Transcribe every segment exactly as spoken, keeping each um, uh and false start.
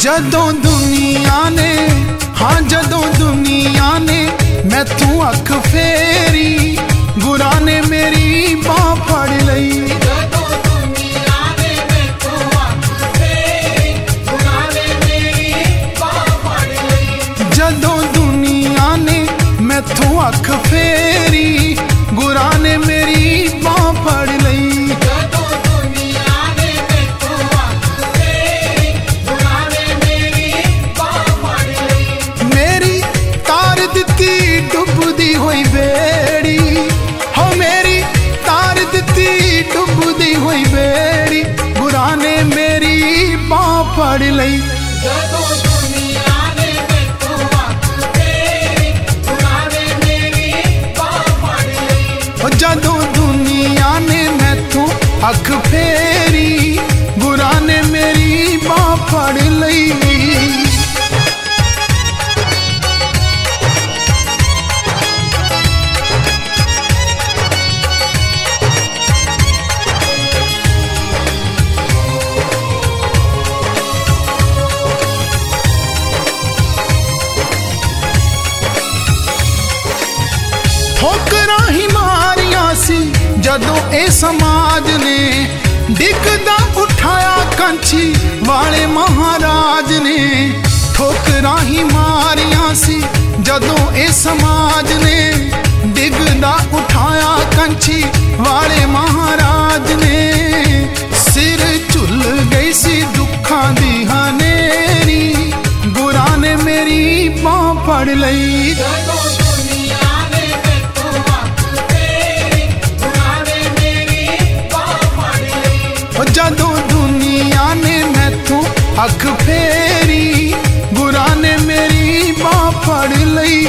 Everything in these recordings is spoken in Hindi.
जदों दुनिया ने हाँ जदों दुनिया ने मैथों अख फेरी गुरा ने मेरी बांह फड़ लई। जदों दुनिया ने मैथों अख फेरी गुरा ने मेरी बांह फड़ लई। जदों दुनिया ने मैथों अख फेरी गुरा ने मेरी बांह फड़ लई। डुबदी हुई बेड़ी हो मेरी तार दिती डुबदी हुई बेड़ी गुरा ने मेरी बांह फड़ लई। जदों दुनिया ने मैथों अख फेरी गुरा ने मेरी बांह फड़ लई। जदों दुनिया ने मैथों अख फेरी गुरा ने मेरी बांह फड़ लई। ठोकरां ही मारियां सी जदों ए समाज ने डिगदा उठाया कंछी वाले महाराज ने। ठोकरां ही मारियां सी जदों ए समाज ने डिगदा उठाया कंछी वाले महाराज ने। सिर झुल गई सी दुखां दी हनेरी गुरा ने मेरी बांह फड़ लई। जदों दुनिया ने मैथों अख फेरी गुरा ने मेरी बांह फड़ लई।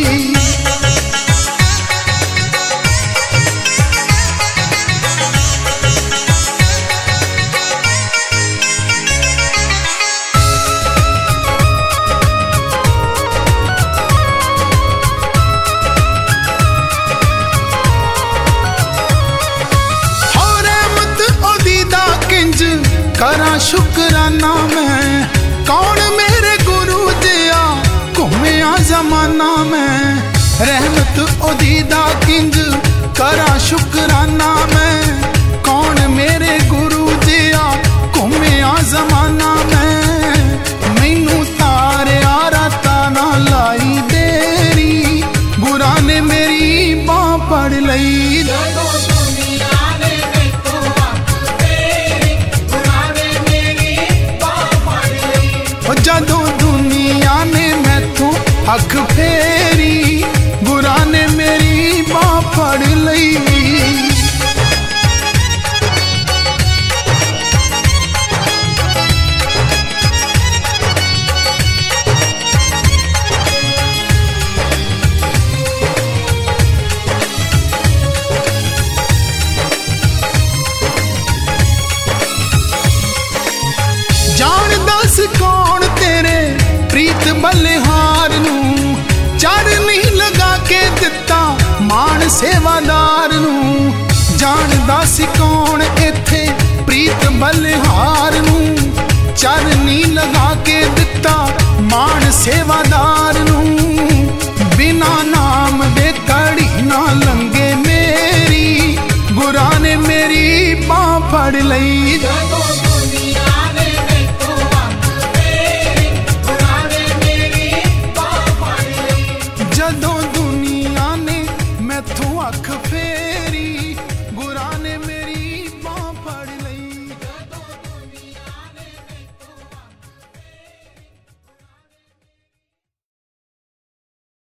करा शुकराना मैं कौन मेरे गुरु दिया घूमिया जमाना मैं। रहमत उदीदा किंज करा शुकराना मैं कौन मेरे गुरु दिया घूमिया जमाना मैं। मैनू तारे राता ना लाई देरी गुरा ने मेरी बांह फड़ लई। जदों दुनिया ने मैथों अख फेरी गुरा ने मेरी बांह फड़ लई। जान दस कौन तेरे प्रीत बलिहार नू चरनी लगा के दिता मान सेवादार नू। जान दस कौन ए